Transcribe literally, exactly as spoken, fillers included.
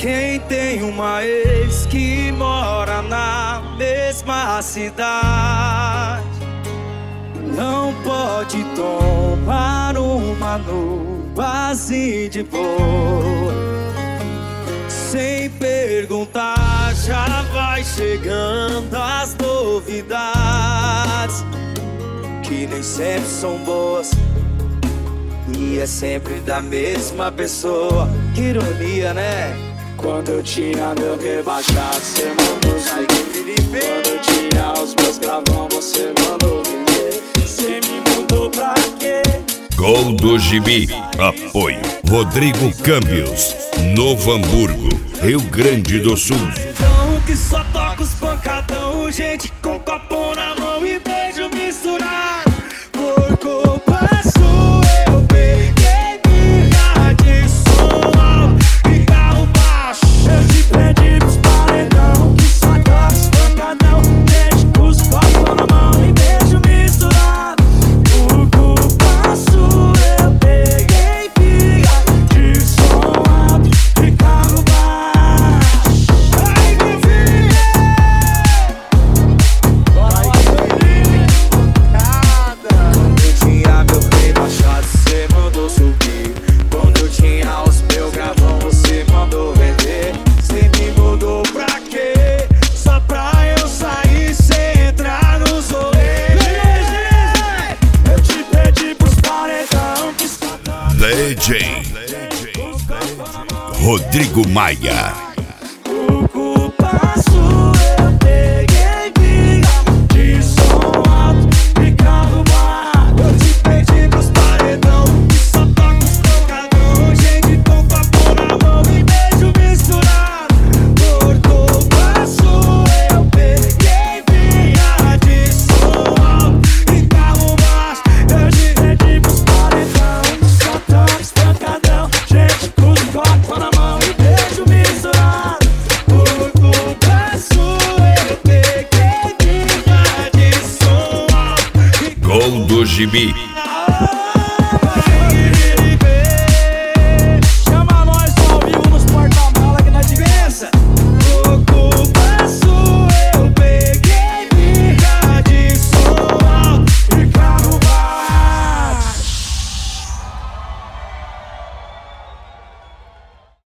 Quem tem uma ex que mora na mesma cidade não pode tomar uma no base de boa. Sem perguntar já vai chegando as novidades, que nem sempre são boas e é sempre da mesma pessoa. Que ironia, né? Quando eu tinha meu rebaixado, cê mandou sair. Quando eu tinha os meus gravão, você mandou vender. Cê me mudou pra quê? Gol do Gibi. Apoio Rodrigo Câmbios, Novo Hamburgo, Rio Grande do Sul. Então que só toca os pancadão, gente com copo na mão e beijo misturado. Por culpa sua eu peguei birra de som alto e carro baixo. Eu te pedi pros paredão, que só toca os pancadão, gente com os copos na mão e beijo misturado. Por culpa sua eu peguei birra de som alto e carro baixo. Ai, meu filho! Quando eu tinha meu play baixado, você mandou subir. Quando eu tinha os meus gravão, você mandou vender. Você me mudou pra quê? Só pra eu sair sem entrar nos rolês. Eu te pedi pros paredão, que só toca D J Rodrigo Maia. por culpa sua eu peguei birra de som alto e carro baixo. Eu te pedi pros paredão, que só toca os pancadão, gente com papo na mão e beijo misturado. Por culpa sua eu peguei birra de som alto e carro baixo. Eu te pedi pros paredão, que só toca os pancadão, gente com os copos na mão e beijo misturado. Por culpa sua eu peguei birra de som alto e Gol do Gibi.